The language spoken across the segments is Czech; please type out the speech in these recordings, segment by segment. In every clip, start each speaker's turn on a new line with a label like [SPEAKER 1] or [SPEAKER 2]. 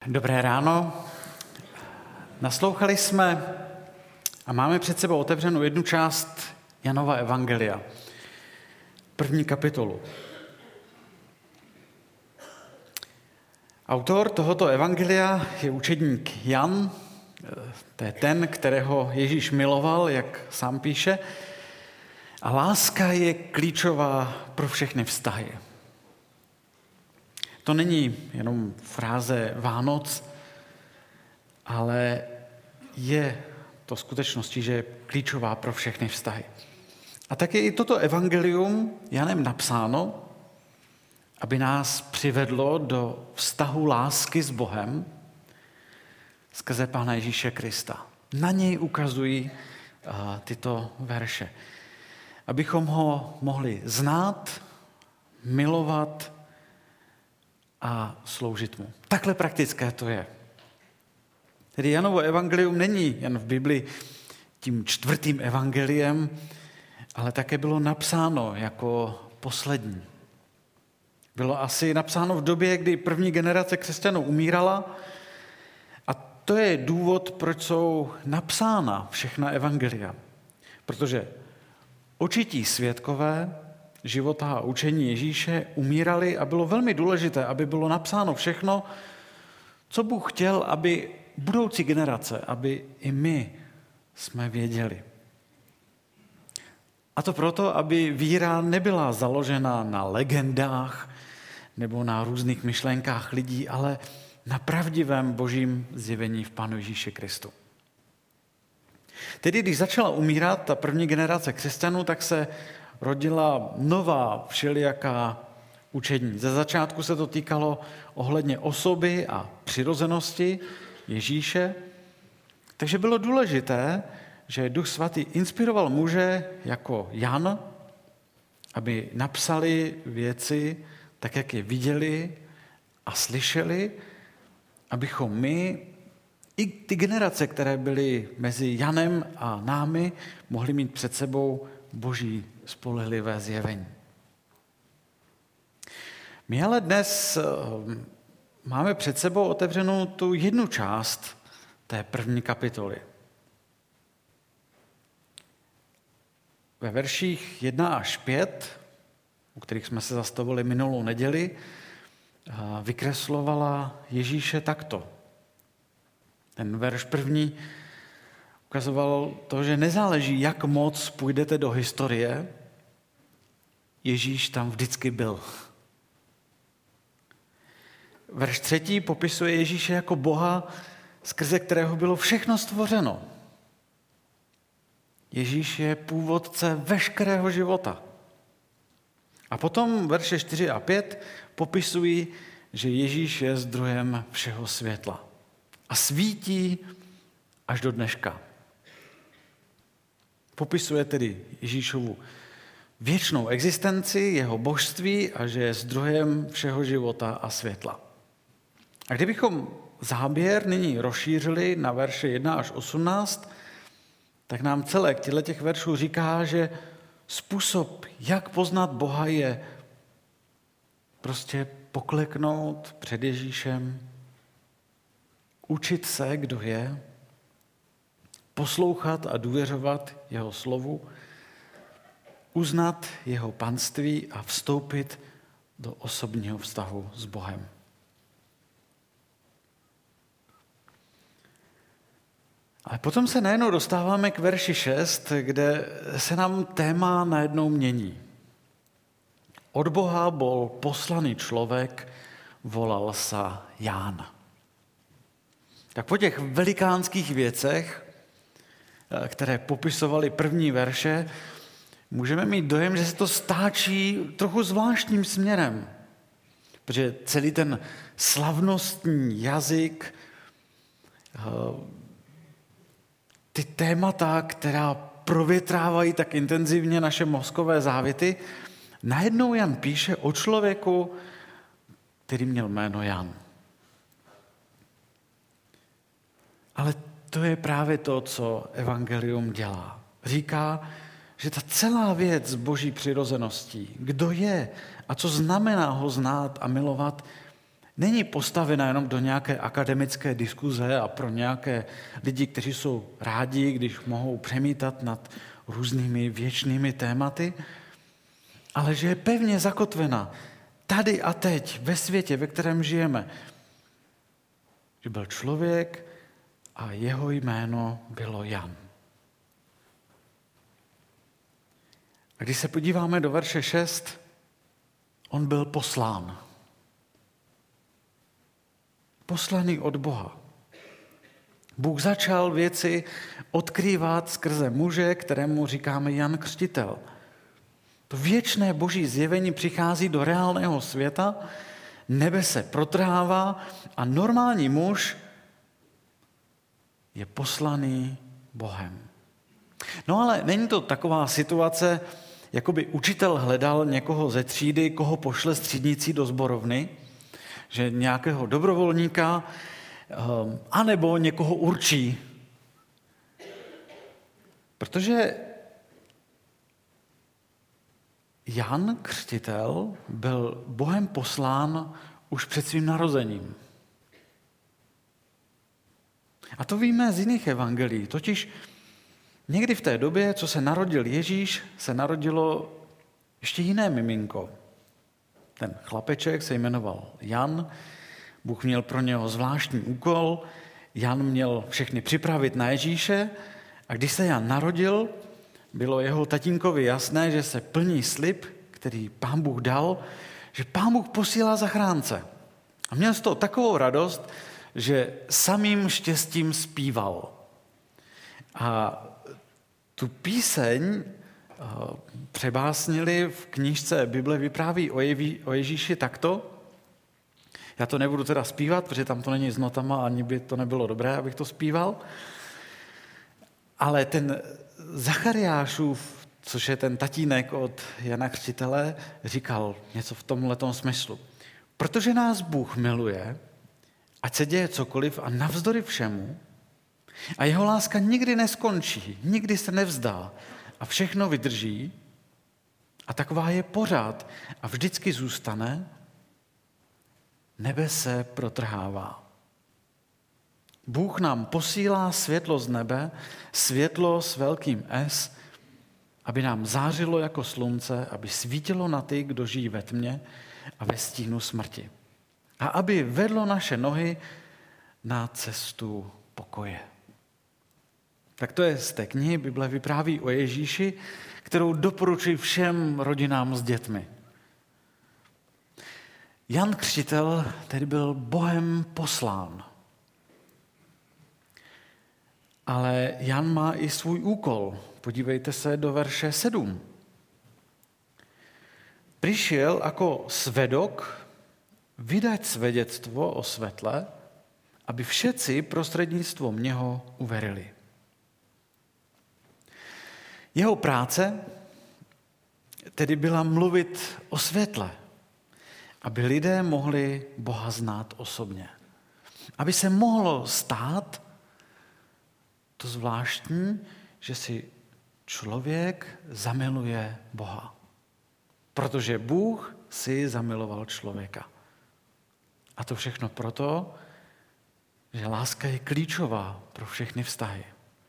[SPEAKER 1] Dobré ráno. Naslouchali jsme a máme před sebou otevřenou jednu část Janova evangelia, 1. kapitolu. Autor tohoto evangelia je učedník Jan, to je ten, kterého Ježíš miloval, jak sám píše, a láska je klíčová pro všechny vztahy. To není jenom fráze Vánoc, ale je to skutečností, že je klíčová pro všechny vztahy. A tak je i toto evangelium Janem napsáno, aby nás přivedlo do vztahu lásky s Bohem skrze Pána Ježíše Krista. Na něj ukazují tyto verše. Abychom ho mohli znát, milovat a sloužit mu. Takhle praktické to je. Tedy Janovo evangelium není jen v Bibli tím 4. evangeliem, ale také bylo napsáno jako poslední. Bylo asi napsáno v době, kdy první generace křesťanů umírala, a to je důvod, proč jsou napsána všechna evangelia. Protože očití svědkové života a učení Ježíše umírali a bylo velmi důležité, aby bylo napsáno všechno, co Bůh chtěl, aby budoucí generace, aby i my jsme věděli. A to proto, aby víra nebyla založena na legendách nebo na různých myšlenkách lidí, ale na pravdivém božím zjevení v Pánu Ježíši Kristu. Tedy když začala umírat ta první generace křesťanů, tak se rodila nová všelijaká učení. Ze začátku se to týkalo ohledně osoby a přirozenosti Ježíše, takže bylo důležité, že Duch Svatý inspiroval muže jako Jan, aby napsali věci tak, jak je viděli a slyšeli, abychom my, i ty generace, které byly mezi Janem a námi, mohli mít před sebou boží spolehlivé zjevení. My ale dnes máme před sebou otevřenou tu jednu část té 1. kapitoly. Ve verších 1 až 5, u kterých jsme se zastavili minulou neděli, vykreslovala Ježíše takto. Ten verš 1. ukazoval to, že nezáleží, jak moc půjdete do historie, Ježíš tam vždycky byl. Verš 3. popisuje Ježíše jako Boha, skrze kterého bylo všechno stvořeno. Ježíš je původce veškerého života. A potom verše 4 a 5 popisují, že Ježíš je zdrojem všeho světla a svítí až do dneška. Popisuje tedy Ježíšovu věčnou existenci, jeho božství a že je zdrojem všeho života a světla. A kdybychom záběr nyní rozšířili na verše 1 až 18, tak nám celek těch veršů říká, že způsob, jak poznat Boha, je prostě pokleknout před Ježíšem, učit se, kdo je, poslouchat a důvěřovat jeho slovu, uznat jeho panství a vstoupit do osobního vztahu s Bohem. Ale potom se najednou dostáváme k verši 6, kde se nám téma najednou mění. Od Boha bol poslaný člověk, volal sa Ján. Tak po těch velikánských věcech, které popisovaly první verše, můžeme mít dojem, že se to stáčí trochu zvláštním směrem. Protože celý ten slavnostní jazyk, ty témata, která provětrávají tak intenzivně naše mozkové závity, najednou Jan píše o člověku, který měl jméno Jan. Ale to je právě to, co evangelium dělá. Říká, že ta celá věc s boží přirozeností, kdo je a co znamená ho znát a milovat, není postavena jenom do nějaké akademické diskuze a pro nějaké lidi, kteří jsou rádi, když mohou přemítat nad různými věčnými tématy, ale že je pevně zakotvena tady a teď, ve světě, ve kterém žijeme. Že byl člověk a jeho jméno bylo Jan. A když se podíváme do verše 6, on byl poslán. Poslaný od Boha. Bůh začal věci odkrývat skrze muže, kterému říkáme Jan Křtitel. To věčné boží zjevení přichází do reálného světa, nebe se protrhává a normální muž je poslaný Bohem. No ale není to taková situace, jako by učitel hledal někoho ze třídy, koho pošle s třídnicí do sborovny, že nějakého dobrovolníka, anebo někoho určí. Protože Jan Křtitel byl Bohem poslán už před svým narozením. A to víme z jiných evangelií. Totiž někdy v té době, co se narodil Ježíš, se narodilo ještě jiné miminko. Ten chlapeček se jmenoval Jan, Bůh měl pro něho zvláštní úkol, Jan měl všechny připravit na Ježíše a když se Jan narodil, bylo jeho tatínkovi jasné, že se plní slib, který Pán Bůh dal, že Pán Bůh posílá zachránce. A měl z toho takovou radost, že samým štěstím zpíval. A tu píseň přebásnili v knížce Bible vypráví o Ježíši takto. Já to nebudu teda zpívat, protože tam to není s notama, ani by to nebylo dobré, abych to zpíval. Ale ten Zachariášův, což je ten tatínek od Jana Křtitele, říkal něco v tomhletom smyslu. Protože nás Bůh miluje, ať se děje cokoliv a navzdory všemu, a jeho láska nikdy neskončí, nikdy se nevzdá a všechno vydrží, a taková je pořád a vždycky zůstane, nebe se protrhává. Bůh nám posílá světlo z nebe, světlo s velkým S, aby nám zářilo jako slunce, aby svítilo na ty, kdo žijí ve tmě a ve stínu smrti. A aby vedlo naše nohy na cestu pokoje. Tak to je z té knihy Bible vypráví o Ježíši, kterou doporučuji všem rodinám s dětmi. Jan Křtitel tedy byl Bohem poslán. Ale Jan má i svůj úkol. Podívejte se do verše 7. Přišel jako svedok vydať svědectvo o světle, aby všetci prostřednictvím něho uverili. Jeho práce tedy byla mluvit o světle, aby lidé mohli Boha znát osobně. Aby se mohlo stát to zvláštní, že si člověk zamiluje Boha. Protože Bůh si zamiloval člověka. A to všechno proto, že láska je klíčová pro všechny vztahy.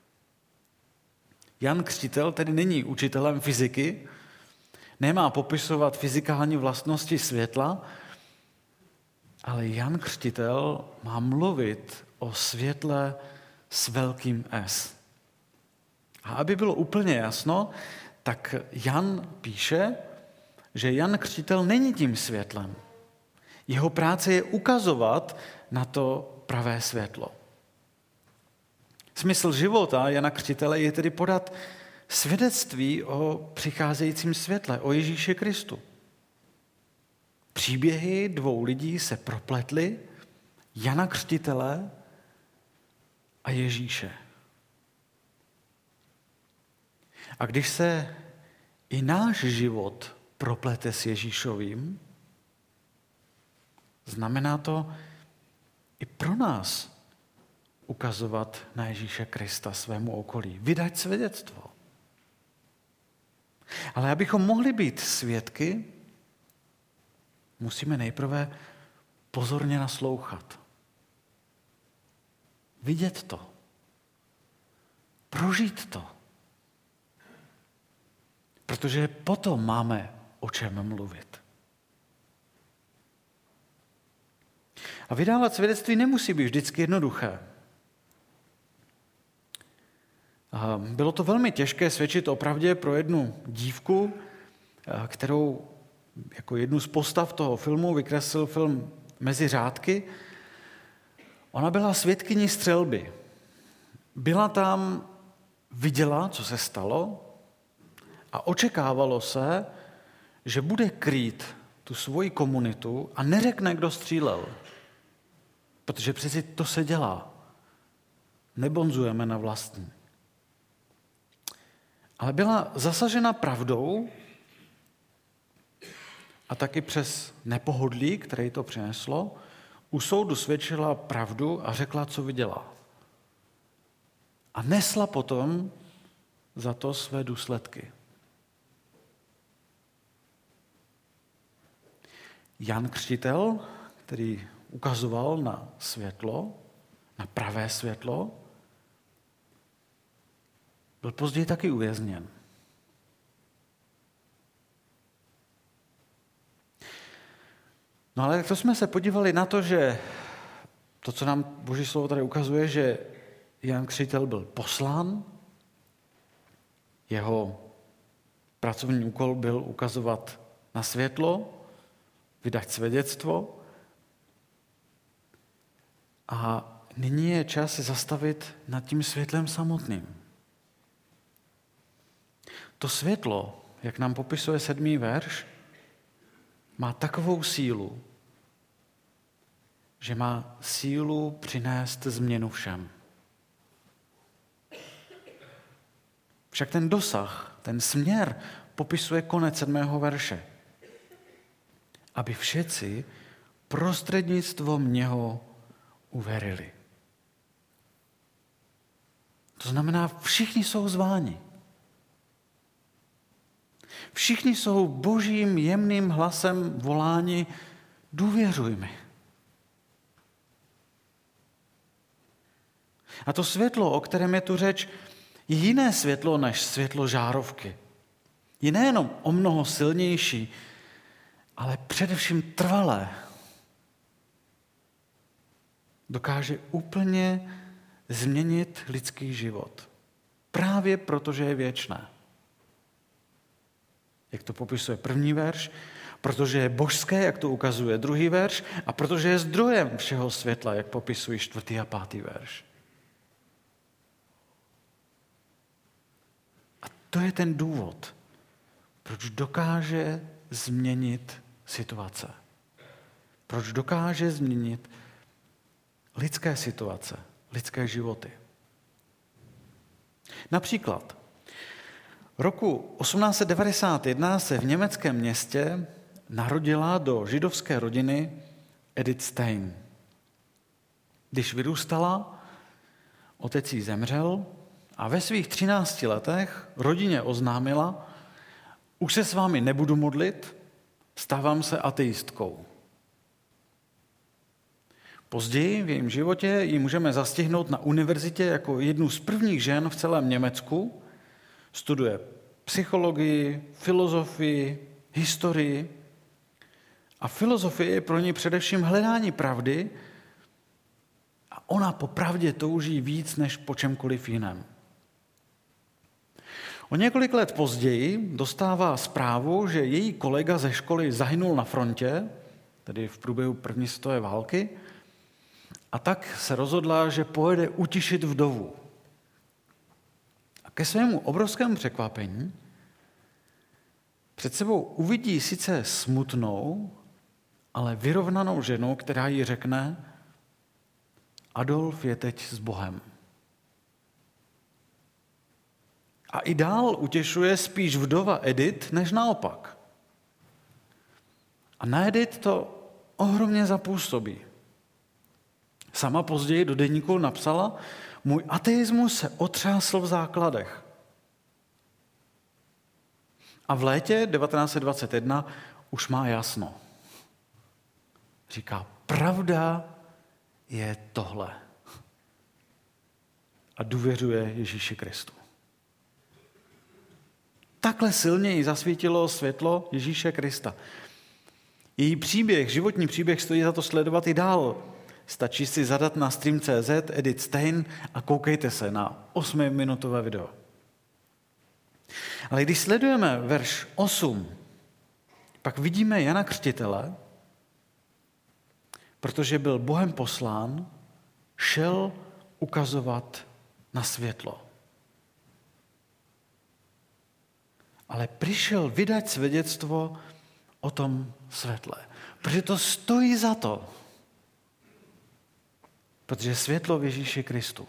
[SPEAKER 1] Jan Křtitel tedy není učitelem fyziky, nemá popisovat fyzikální vlastnosti světla, ale Jan Křtitel má mluvit o světle s velkým S. A aby bylo úplně jasno, tak Jan píše, že Jan Křtitel není tím světlem. Jeho práce je ukazovat na to pravé světlo. Smysl života Jana Křtitele je tedy podat svědectví o přicházejícím světle, o Ježíši Kristu. Příběhy dvou lidí se propletly, Jana Křtitele a Ježíše. A když se i náš život proplete s Ježíšovým, znamená to i pro nás ukazovat na Ježíše Krista svému okolí, vydať svědectvo. Ale abychom mohli být svědky, musíme nejprve pozorně naslouchat. Vidět to. Prožít to. Protože potom máme o čem mluvit. A vydávat svědectví nemusí být vždycky jednoduché. A bylo to velmi těžké svědčit o pravdě pro jednu dívku, kterou jako jednu z postav toho filmu vykreslil film Mezi řádky. Ona byla svědkyní střelby. Byla tam, viděla, co se stalo a očekávalo se, že bude krýt tu svoji komunitu a neřekne, kdo střílel. Protože přeci to se dělá. Nebonzujeme na vlastní. Ale byla zasažena pravdou a taky přes nepohodlí, které to přineslo, u soudu svědčila pravdu a řekla, co viděla. A nesla potom za to své důsledky. Jan Křtitel, který ukazoval na světlo, na pravé světlo, byl později taky uvězněn. No ale to jsme se podívali na to, že to, co nám Boží slovo tady ukazuje, že Jan Křtitel byl poslán, jeho pracovní úkol byl ukazovat na světlo, vydat svědectvo. A nyní je čas se zastavit nad tím světlem samotným. To světlo, jak nám popisuje 7. verš, má takovou sílu, že má sílu přinést změnu všem. Však ten dosah, ten směr popisuje konec 7. verše. Aby všetci prostřednictvím něho uvěřili. To znamená, všichni jsou zváni. Všichni jsou Božím jemným hlasem voláni, důvěřuj mi. A to světlo, o kterém je tu řeč, je jiné světlo než světlo žárovky. Je nejenom o mnoho silnější, ale především trvalé. Dokáže úplně změnit lidský život. Právě protože je věčné. Jak to popisuje 1. verš, protože je božské, jak to ukazuje 2. verš, a protože je zdrojem všeho světla, jak popisují 4. a 5. verš. A to je ten důvod, proč dokáže změnit situace. Proč dokáže změnit lidské situace, lidské životy. Například roku 1891 se v německém městě narodila do židovské rodiny Edith Stein. Když vyrůstala, otec jí zemřel a ve svých 13 letech rodině oznámila, už se s vámi nebudu modlit, stávám se ateistkou. Později v jejím životě ji můžeme zastihnout na univerzitě jako jednu z prvních žen v celém Německu. Studuje psychologii, filozofii, historii. A filozofie je pro ní především hledání pravdy a ona po pravdě touží víc než po čemkoliv jiném. O několik let později dostává zprávu, že její kolega ze školy zahynul na frontě, tedy v průběhu první světové války, a tak se rozhodla, že pojede utišit vdovu. A ke svému obrovskému překvapení před sebou uvidí sice smutnou, ale vyrovnanou ženu, která jí řekne, Adolf je teď s Bohem. A i dál utěšuje spíš vdova Edith, než naopak. A na Edith to ohromně zapůsobí. Sama později do deníku napsala, můj ateismus se otřásl v základech. A v létě 1921 už má jasno. Říká, pravda je tohle. A důvěřuje Ježíši Kristu. Takhle silně jí zasvítilo světlo Ježíše Krista. Její příběh, životní příběh stojí za to sledovat i dál. Stačí si zadat na stream.cz Edith Stein a koukejte se na 8minutové video. Ale když sledujeme verš 8, pak vidíme Jana Křtitele, protože byl Bohem poslán, šel ukazovat na světlo. Ale přišel vydat svědectvo o tom světle. Protože to stojí za to. Protože světlo v Ježíši Kristu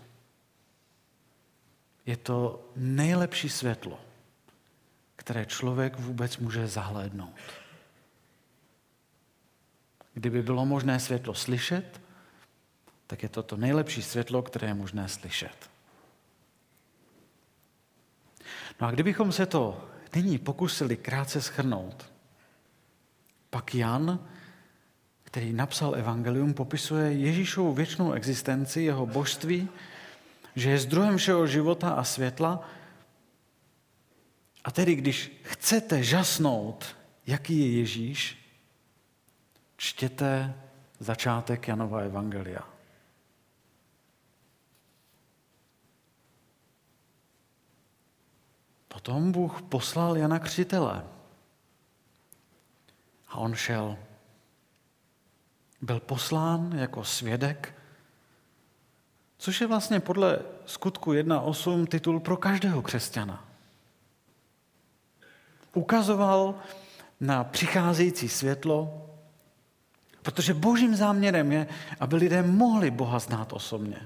[SPEAKER 1] je to nejlepší světlo, které člověk vůbec může zahlédnout. Kdyby bylo možné světlo slyšet, tak je to to nejlepší světlo, které je možné slyšet. No a kdybychom se to nyní pokusili krátce shrnout, pak Jan, který napsal evangelium, popisuje Ježíšovu věčnou existenci, jeho božství, že je zdrojem všeho života a světla. A tedy, když chcete žasnout, jaký je Ježíš, čtěte začátek Janova evangelia. Potom Bůh poslal Jana Křtitele. A on šel. Byl poslán jako svědek, což je vlastně podle skutku 1.8 titul pro každého křesťana. Ukazoval na přicházející světlo, protože božím záměrem je, aby lidé mohli Boha znát osobně.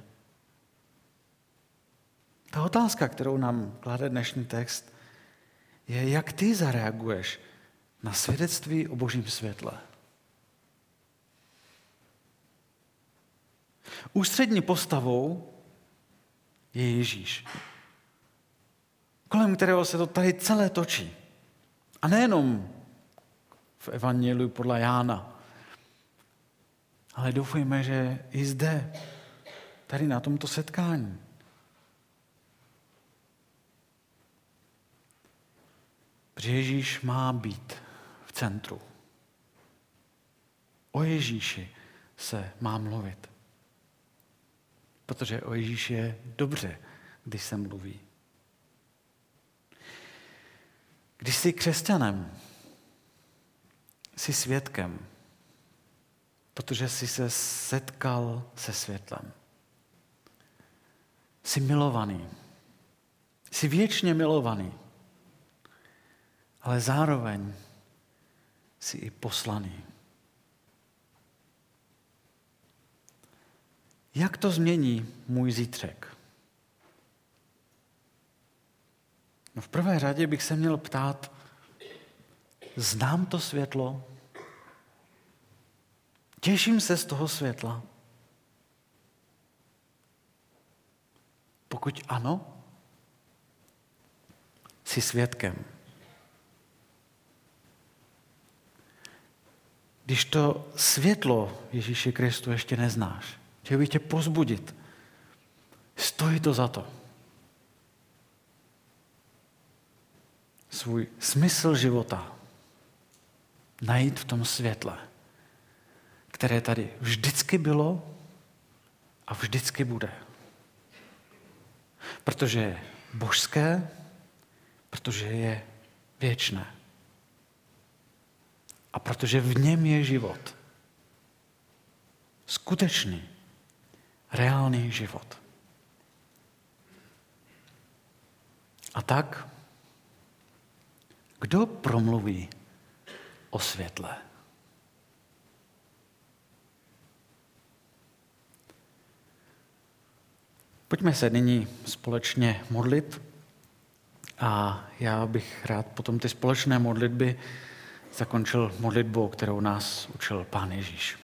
[SPEAKER 1] Ta otázka, kterou nám klade dnešní text, je, jak ty zareaguješ na svědectví o božím světle. Ústřední postavou je Ježíš, kolem kterého se to tady celé točí. A nejenom v evangeliu podle Jána, ale doufujeme, že i zde, tady na tomto setkání. Protože Ježíš má být v centru. O Ježíši se má mluvit. Protože o Ježíši je dobře, když se mluví. Když jsi křesťanem, jsi svědkem, protože jsi se setkal se světlem. Jsi milovaný. Jsi věčně milovaný. Ale zároveň jsi i poslaný. Jak to změní můj zítřek? No v prvé řadě bych se měl ptát, znám to světlo? Těším se z toho světla? Pokud ano, jsi svědkem. Když to světlo Ježíši Kristu ještě neznáš, chtěl bych tě povzbudit. Stojí to za to. Svůj smysl života najít v tom světle, které tady vždycky bylo a vždycky bude. Protože je božské, protože je věčné. A protože v něm je život. Skutečný, reálný život. A tak, kdo promluví o světle? Pojďme se nyní společně modlit a já bych rád potom ty společné modlitby zakončil modlitbou, kterou nás učil Pán Ježíš.